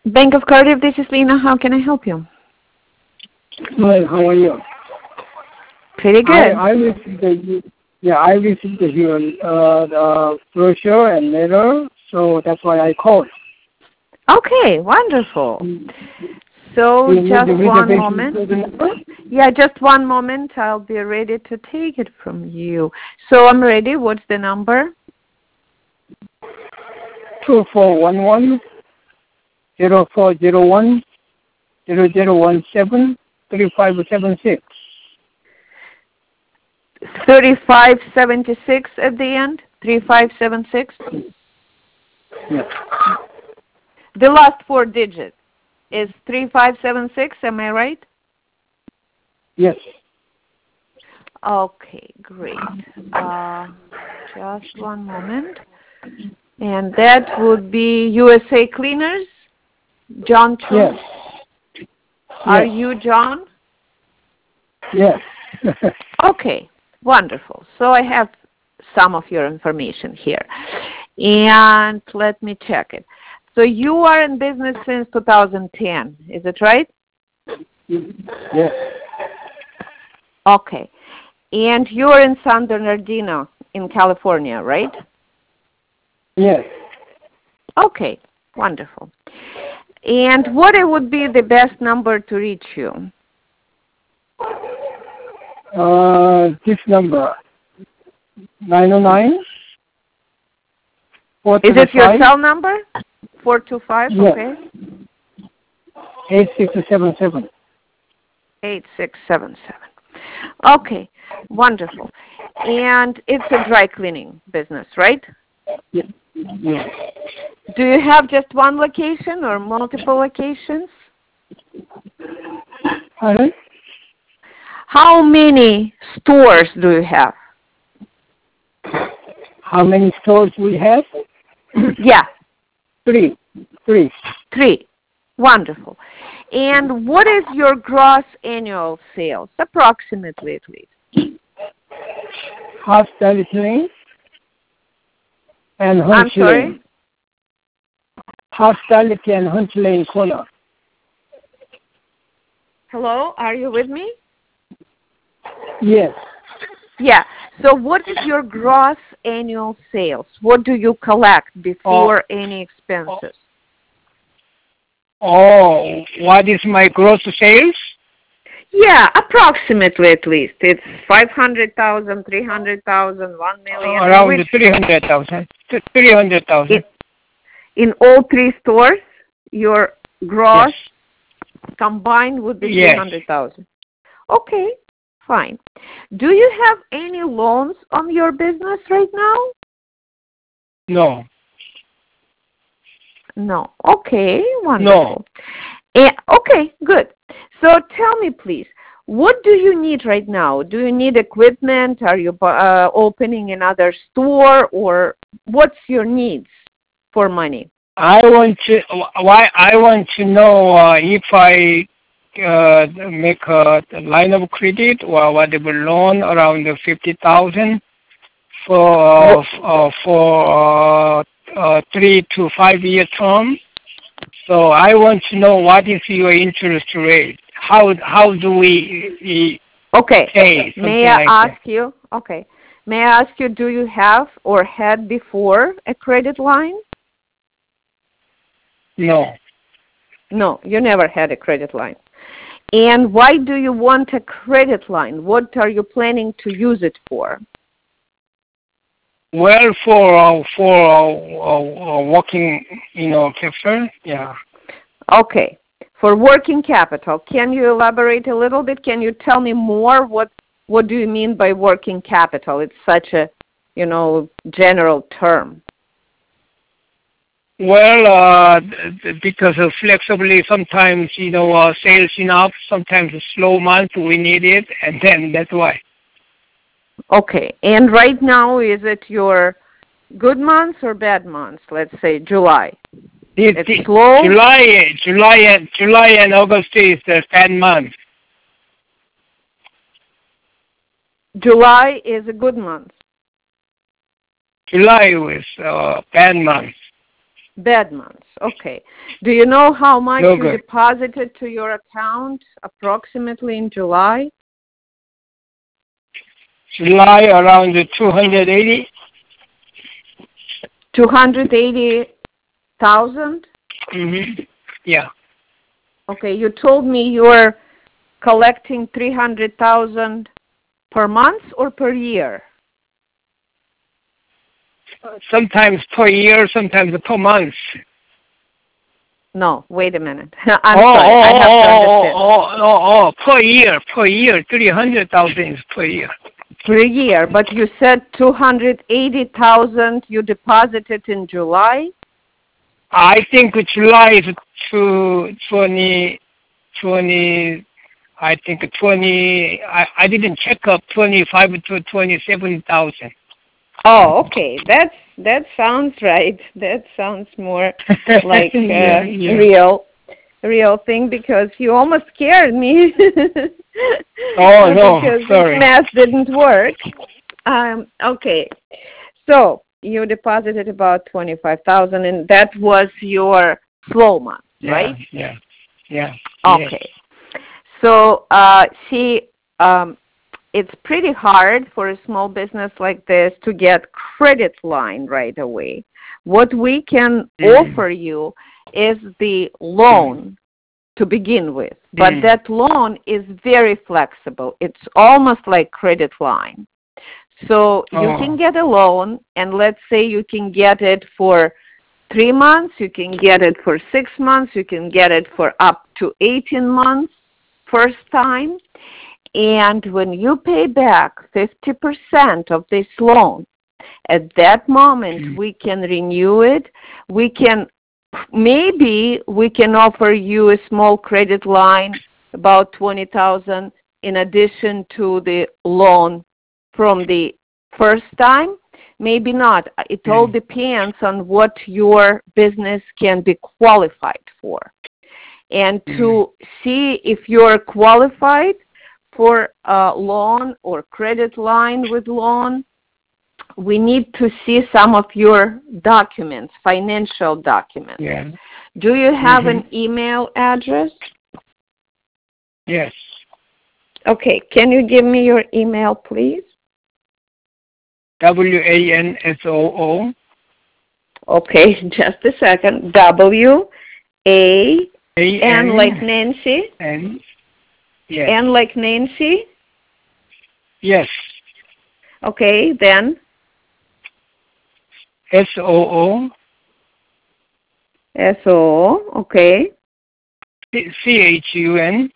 Bank of Cardiff, this is Lena. How can I help you? Hi, how are you? Pretty good. I received your brochure and letter, so that's why I called. Okay, wonderful. So just one moment. Yeah, just one moment. I'll be ready to take it from you. So I'm ready. What's the number? 2411 0401 0017 3576. 3576 at the end? 3576? Yes. The last four digits is 3576, am I right? Yes. Okay, great. Just one moment. And that would be USA Cleaners, John Chu? Yes. Are you John? Yes. Okay, wonderful. So I have some of your information here. And let me check it. So you are in business since 2010, is it right? Yes. Okay. And you're in San Bernardino in California, right? Yes. Okay, wonderful. And what would be the best number to reach you? This number, 909 Is it your cell number? 425, yes. okay. 8677. 8677. Okay, wonderful. And it's a dry cleaning business, right? Yes. Yes. Do you have just one location or multiple locations? Pardon? How many stores do you have? How many stores we have? Yeah. Three. Three. Wonderful. And what is your gross annual sales, approximately at least? Hospitality and Hunch I'm sorry? Lane. Hospitality and Hunch Lane corner. Hello, are you with me? Yes. Yeah. So what is your gross annual sales? What do you collect before any expenses? Oh, what is my gross sales? Yeah, approximately at least. It's 500,000, 300,000, 1 million. Around 300,000. 300,000. In all three stores, your gross Yes. combined would be Yes. 300,000. Okay, fine. Do you have any loans on your business right now? No. No. Okay, wonderful. No. Okay, good. So tell me, please, what do you need right now? Do you need equipment? Are you opening another store, or what's your needs for money? I want to know if I make a line of credit or whatever loan around 50,000 for 3 to 5 year term. So I want to know what is your interest rate. How do we pay? May I ask you? Okay. May I ask you, do you have or had before a credit line? No. No, you never had a credit line. And why do you want a credit line? What are you planning to use it for? Well, for working, capital, yeah. Okay. For working capital, can you elaborate a little bit? Can you tell me more? What do you mean by working capital? It's such a, general term. Well, because of flexibly, sometimes, sales enough, sometimes a slow month, we need it, and then that's why. Okay. And right now, is it your good months or bad months? Let's say July. It's slow? July and August is the bad month. July is a good month. July was bad month. Bad months. Okay. Do you know how much No you good. deposited to your account approximately in July? July around 280. 280,000? Mm-hmm. Yeah. Okay. You told me you're collecting 300,000 per month or per year? Sometimes per year, sometimes per month. No, wait a minute. I'm sorry. I have to understand. Per year, 300,000 is per year. Per year, but you said 280,000 you deposited in July? I think July is to 20, I think 20, I didn't check up 25 to 27,000. Oh, okay. That sounds right. That sounds more like real thing because you almost scared me. Oh no, Because sorry. this math didn't work. Okay. So you deposited about 25,000, and that was your slow month, right? Yeah. Okay. Yes. So it's pretty hard for a small business like this to get credit line right away. What we can offer you is the loan to begin with, but that loan is very flexible. It's almost like credit line. So you can get a loan, and let's say you can get it for 3 months, you can get it for 6 months, you can get it for up to 18 months first time. And when you pay back 50% of this loan, at that moment we can renew it. Maybe we can offer you a small credit line, about 20,000, in addition to the loan from the first time. Maybe not. It all depends on what your business can be qualified for. And to see if you're qualified for a loan or credit line with loan, we need to see some of your documents, financial documents. Yeah. Do you have an email address? Yes. Okay. Can you give me your email, please? WANSOO. Okay, just a second. WAN like Nancy. Yes. N like Nancy. Yes. Okay, then. SOO. SOO. Okay. CHUN.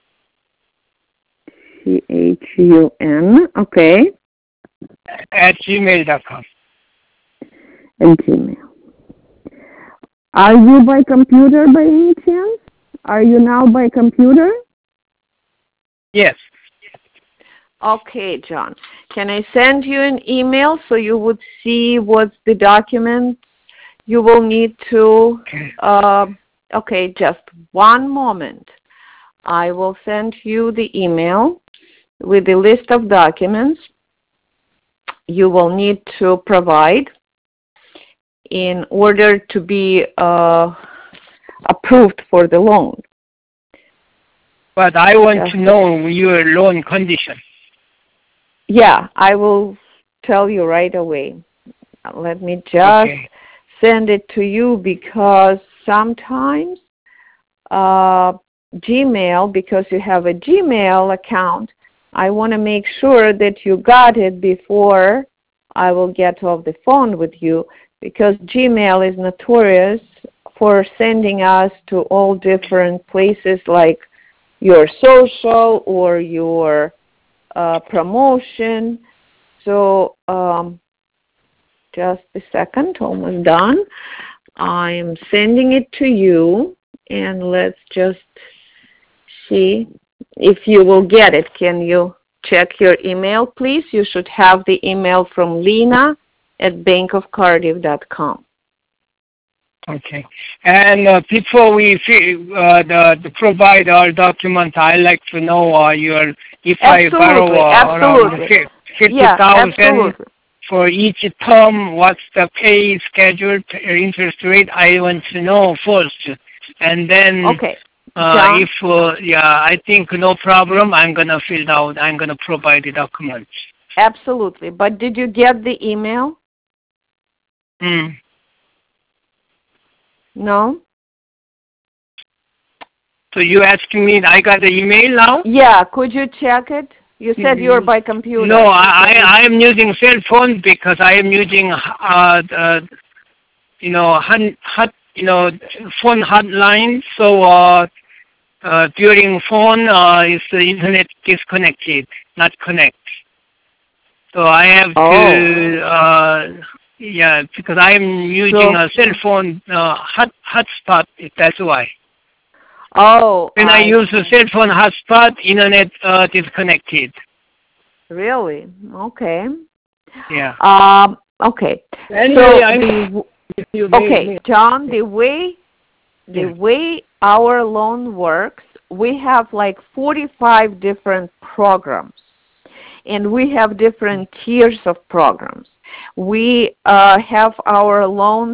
CHUN. Okay. At gmail.com. And Gmail. Are you by computer by any chance? Are you now by computer? Yes. Okay, John. Can I send you an email so you would see what's the document you will need to... Okay, just one moment. I will send you the email with the list of documents you will need to provide in order to be approved for the loan. But I want to know your loan condition. Yeah, I will tell you right away. Let me just send it to you because sometimes Gmail, because you have a Gmail account, I want to make sure that you got it before I will get off the phone with you, because Gmail is notorious for sending us to all different places like your social or your promotion. So just a second, almost done. I am sending it to you, and let's just see if you will get it. Can you check your email, please? You should have the email from Lena at bankofcardiff.com. Okay. And before we provide our document, I'd like to know if I borrow around 50,000 for each term, what's the pay schedule, interest rate? I want to know first, and then okay. John? I think no problem. I'm gonna fill out. I'm gonna provide the documents. Absolutely. But did you get the email? No? So you asking me, I got the email now? Yeah, could you check it? You said you're by computer. No, I am using cell phone because I am using phone hotline. So during phone is the internet disconnected, not connect. So I have to because I am using a cell phone hotspot. That's why. When I use a cell phone hotspot, internet disconnected. Really? Okay. Yeah. Okay. Anyway, John, the way our loan works, we have like 45 different programs, and we have different tiers of programs. We have our loans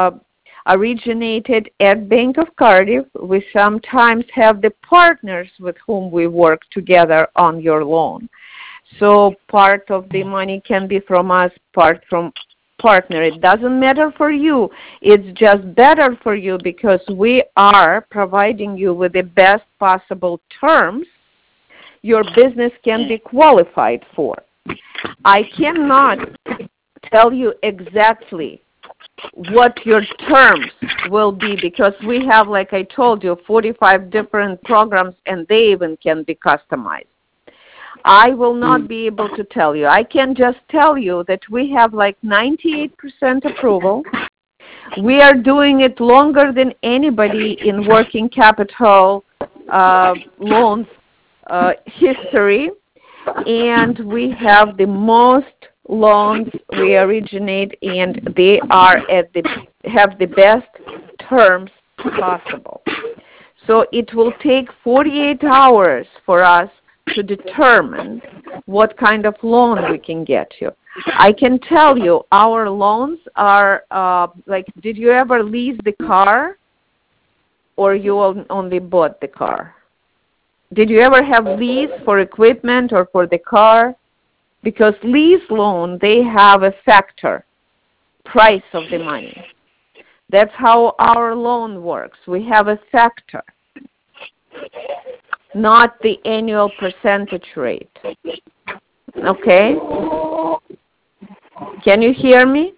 originated at Bank of Cardiff. We sometimes have the partners with whom we work together on your loan. So part of the money can be from us, part from partner. It doesn't matter for you. It's just better for you because we are providing you with the best possible terms your business can be qualified for. I cannot tell you exactly what your terms will be because we have, like I told you, 45 different programs and they even can be customized. I will not be able to tell you. I can just tell you that we have like 98% approval. We are doing it longer than anybody in working capital loans history, and we have the most loans we originate, and they are have the best terms possible. So it will take 48 hours for us to determine what kind of loan we can get you. I can tell you our loans are did you ever lease the car or you only bought the car? Did you ever have lease for equipment or for the car? Because lease loan, they have a factor, price of the money. That's how our loan works. We have a factor, not the annual percentage rate. Okay? Can you hear me?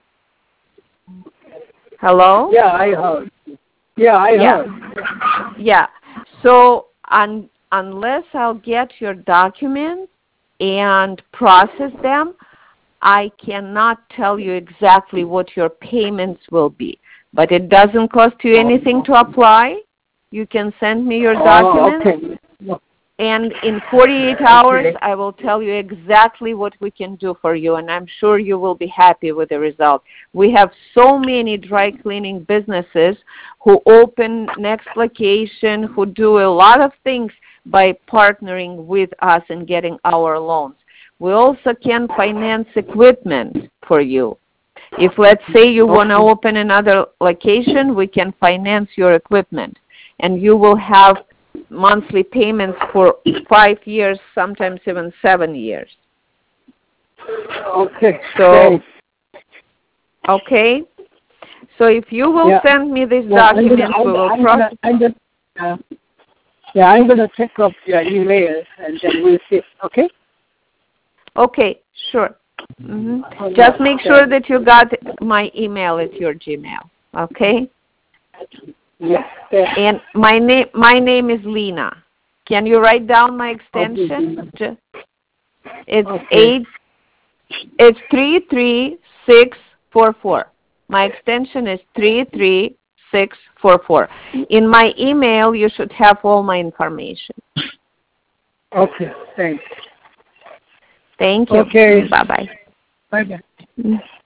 Hello? Yeah, I heard. I heard. Yeah. So unless I'll get your documents and process them, I cannot tell you exactly what your payments will be. But it doesn't cost you anything to apply. You can send me your documents. Okay. And in 48 hours, I will tell you exactly what we can do for you, and I'm sure you will be happy with the result. We have so many dry cleaning businesses who open next location, who do a lot of things by partnering with us and getting our loans. We also can finance equipment for you. If, let's say, you want to open another location, we can finance your equipment, and you will have monthly payments for 5 years, sometimes even 7 years. Okay. So, okay. So if you will send me these documents, we will process. I'm going to check up your email and then we'll see. Okay? Okay, sure. Mm-hmm. Just make sure that you got my email at your Gmail. Okay? Yes. And my name is Lena. Can you write down my extension? It's 33644. My extension is 33644. In my email, you should have all my information. Okay, thanks. Thank you. Okay. Bye-bye. Bye-bye.